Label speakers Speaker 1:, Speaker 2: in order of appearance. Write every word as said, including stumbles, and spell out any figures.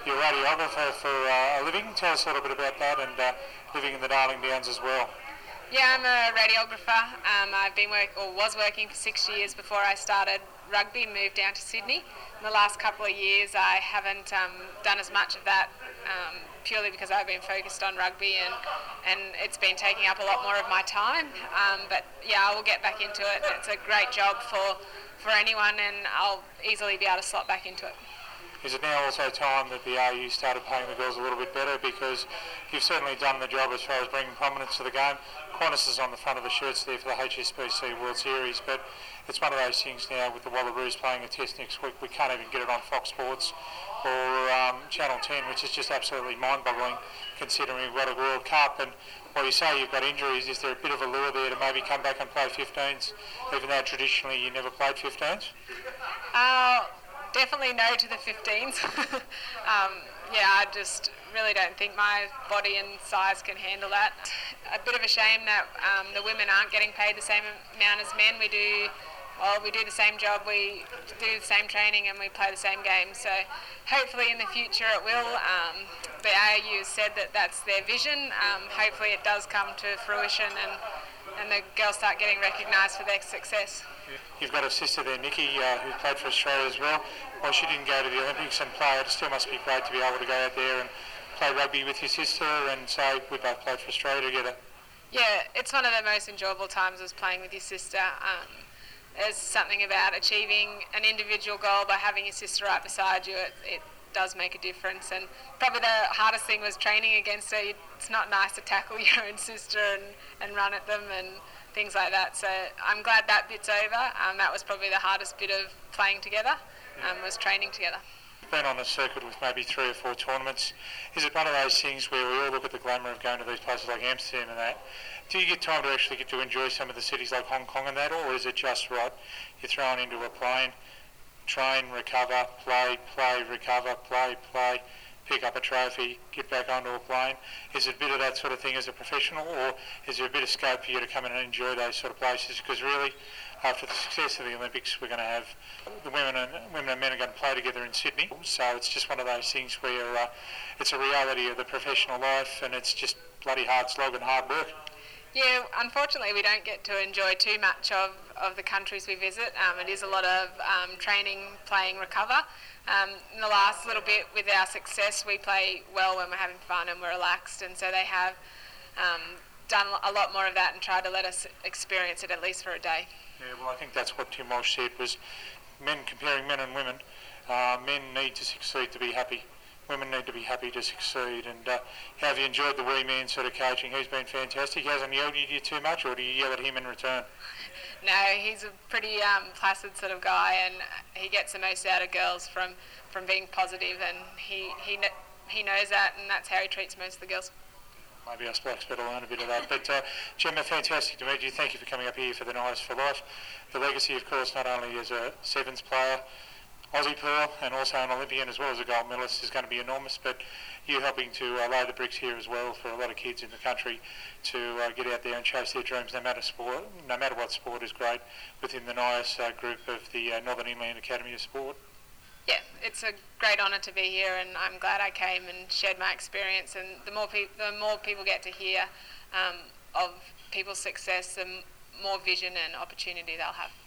Speaker 1: you're a radiographer for uh, a living. Tell us a little bit about that and uh, living in the Darling Downs as well.
Speaker 2: Yeah, I'm a radiographer. Um, I've been work or was working for six years before I started rugby and moved down to Sydney. In the last couple of years, I haven't um, done as much of that um, purely because I've been focused on rugby and, and it's been taking up a lot more of my time. Um, but yeah, I will get back into it. It's a great job for, for anyone and I'll easily be able to slot back into it.
Speaker 1: Is it now also time that the R U started paying the girls a little bit better, because you've certainly done the job as far as bringing prominence to the game? Qantas is on the front of the shirts there for the H S B C World Series, but it's one of those things now with the Wallaroos playing a test next week, we can't even get it on Fox Sports or um, Channel ten, which is just absolutely mind-boggling considering we've got a World Cup. And while you say you've got injuries, is there a bit of a lure there to maybe come back and play fifteens, even though traditionally you never played fifteens?
Speaker 2: Uh, definitely no to the fifteens. um, yeah, I just really don't think my body and size can handle that. A bit of a shame that um, the women aren't getting paid the same amount as men. We do, well, we do the same job, we do the same training and we play the same game. So hopefully in the future it will. Um, the A R U has said that that's their vision. Um, hopefully it does come to fruition and, and the girls start getting recognised for their success.
Speaker 1: You've got a sister there, Nikki, uh, who played for Australia as well. While she didn't go to the Olympics and play, it still must be great to be able to go out there and play rugby with your sister and say we both played for Australia together.
Speaker 2: Yeah, it's one of the most enjoyable times was playing with your sister. Um, there's something about achieving an individual goal by having your sister right beside you. It, it does make a difference, and probably the hardest thing was training against her. It's not nice to tackle your own sister and, and run at them and things like that. So I'm glad that bit's over. Um, that was probably the hardest bit of playing together, um, was training together.
Speaker 1: Been on a circuit with maybe three or four tournaments. Is it one of those things where we all look at the glamour of going to these places like Amsterdam and that? Do you get time to actually get to enjoy some of the cities like Hong Kong and that, or is it just right, you're thrown into a plane, train, recover, play, play, recover, play, play, pick up a trophy, get back onto a plane? Is it a bit of that sort of thing as a professional, or is there a bit of scope for you to come in and enjoy those sort of places? Because really, after the success of the Olympics, we're going to have the women and women and men are going to play together in Sydney. So it's just one of those things where uh, it's a reality of the professional life, and it's just bloody hard slog and hard work.
Speaker 2: Yeah, unfortunately we don't get to enjoy too much of, of the countries we visit. Um, it is a lot of um, training, playing, recover. Um, in the last little bit with our success, we play well when we're having fun and we're relaxed, and so they have um, done a lot more of that and tried to let us experience it at least for a day.
Speaker 1: Yeah, well, I think that's what Tim Walsh said, was men, comparing men and women, uh, men need to succeed to be happy. Women need to be happy to succeed. And uh, have you enjoyed the wee man sort of coaching? He's been fantastic. He hasn't yelled at you too much, or do you yell at him in return?
Speaker 2: No, he's a pretty um, placid sort of guy, and he gets the most out of girls from, from being positive, and he, he, he knows that, and that's how he treats most of the girls.
Speaker 1: Maybe us blokes better learn a bit of that. But uh, Gemma, fantastic to meet you. Thank you for coming up here for the Knights for Life. The legacy, of course, not only as a Sevens player, Aussie Pearl, and also an Olympian as well as a gold medalist, is going to be enormous, but you helping to uh, lay the bricks here as well for a lot of kids in the country to uh, get out there and chase their dreams, no matter sport, no matter what sport, is great within the N I A S uh, group of the uh, Northern Inland Academy of Sport.
Speaker 2: Yeah, it's a great honour to be here, and I'm glad I came and shared my experience, and the more, pe- the more people get to hear um, of people's success, the more vision and opportunity they'll have.